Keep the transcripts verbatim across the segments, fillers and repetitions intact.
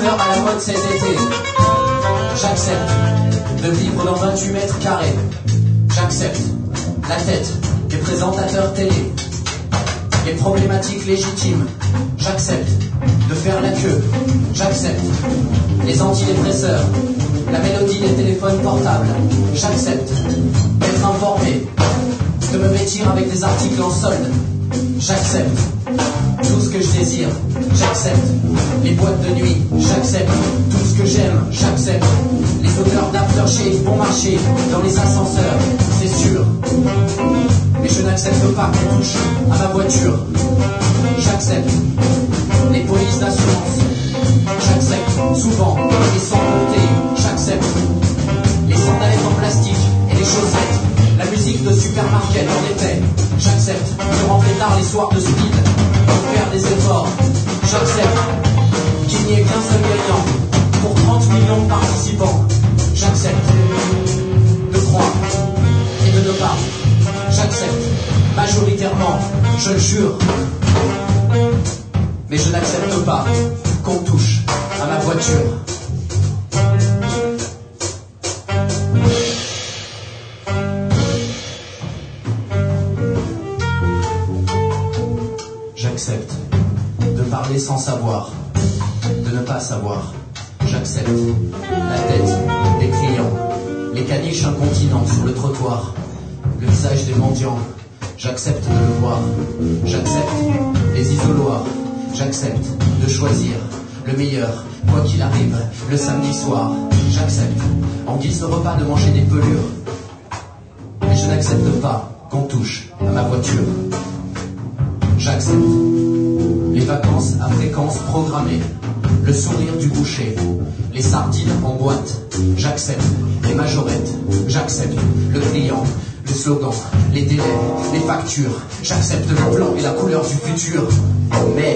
scooter à la mode cet été. J'accepte de vivre dans vingt-huit mètres carrés. J'accepte la tête des présentateurs télé. Les problématiques légitimes. J'accepte de faire la queue. J'accepte les antidépresseurs. La mélodie des téléphones portables. J'accepte d'être informé. De me vêtir avec des articles en solde. J'accepte tout ce que je désire. J'accepte les boîtes de nuit. J'accepte tout ce que j'aime. J'accepte les odeurs d'aftershave bon marché dans les ascenseurs. C'est sûr. Mais je n'accepte pas qu'on touche à ma voiture. J'accepte les polices d'assurance. J'accepte souvent et sans compter. J'accepte les sandalettes en plastique et les chaussettes. La musique de supermarket en effet. J'accepte de rentrer tard les soirs de speed pour faire des efforts. J'accepte qu'il n'y ait qu'un seul gagnant pour trente millions de participants. J'accepte de croire et de ne pas. J'accepte majoritairement, je le jure. Mais je n'accepte pas qu'on touche à ma voiture. J'accepte de parler sans savoir, de ne pas savoir. J'accepte la tête des clients, les caniches incontinents sur le trottoir, le visage des mendiants. J'accepte de le voir. J'accepte les isoloirs. J'accepte de choisir le meilleur, quoi qu'il arrive, le samedi soir. J'accepte, en guise de repas, de manger des pelures. Mais je n'accepte pas qu'on touche à ma voiture. J'accepte les vacances à fréquence programmée, le sourire du boucher, les sardines en boîte. J'accepte les majorettes. J'accepte le client, le slogan, les délais, les factures. J'accepte le plan et la couleur du futur. Mais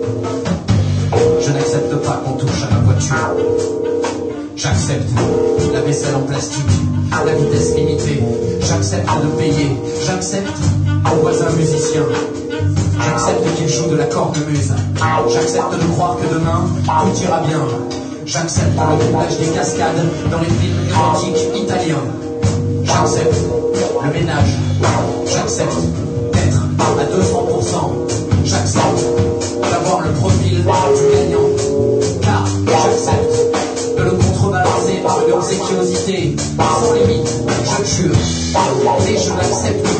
je n'accepte pas qu'on touche à ma voiture. J'accepte la vaisselle en plastique, la vitesse limitée. J'accepte de payer. J'accepte un voisin musicien. J'accepte qu'il joue de la cornemuse. J'accepte de croire que demain tout ira bien. J'accepte le doublage des cascades dans les films érotiques italiens. J'accepte le ménage. J'accepte d'être à deux cents pour cent. J'accepte d'avoir le profil du gagnant. Car j'accepte de le contrebalancer par une obséquiosité sans limite, je le jure. Et je n'accepte